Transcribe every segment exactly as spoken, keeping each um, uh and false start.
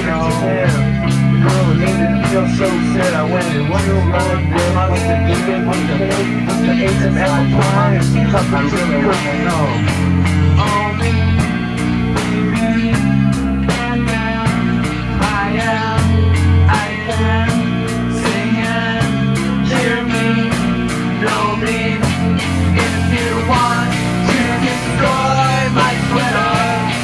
know. The girl was needed to feel so sad. I went and wondered what it was. What's the deacon? What's the pig? What's the eighth and apple pie? Cause I really couldn't know. Oh, me, me, I am, I can sing and hear me, know me. If you want to destroy my Twitter,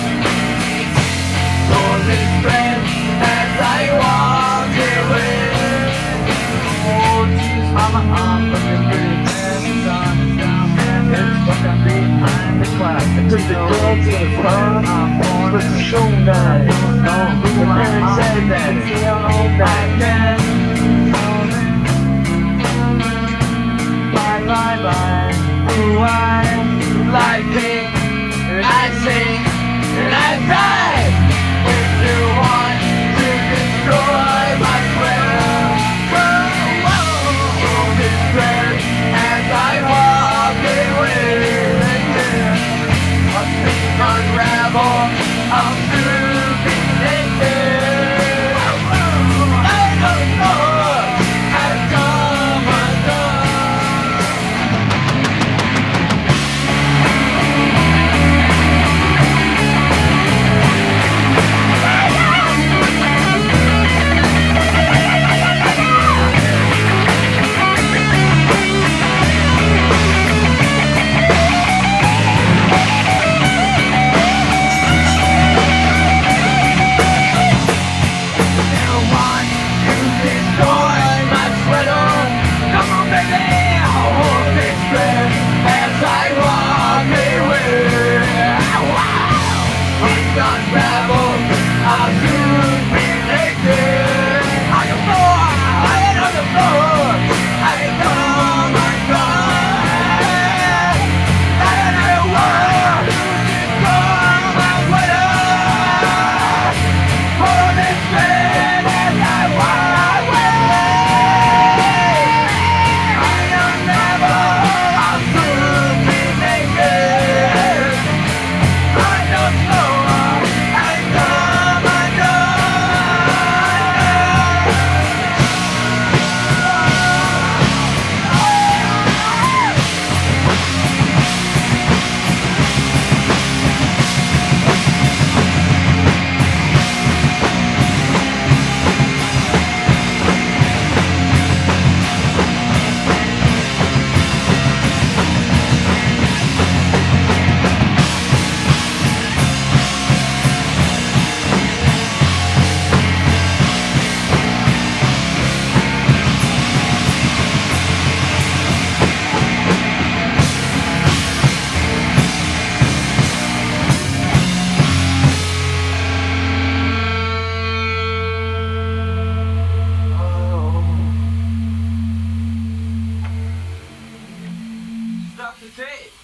Lord is friend as I walk away. Oh, geez, mama, I'm looking pretty bad. The sun is down and it's fucking behind the clouds. I took the girl to the pub, with the show night. The parents said that if you don't know that, then bye, bye, bye. Who I like pink, and I sing, and I cry. If you want to destroy my Twitter, whoa, whoa, hold this prayer as I walk away. A thing unravel, I'll soon be naked. I don't know, I've come undone. Stop the tape!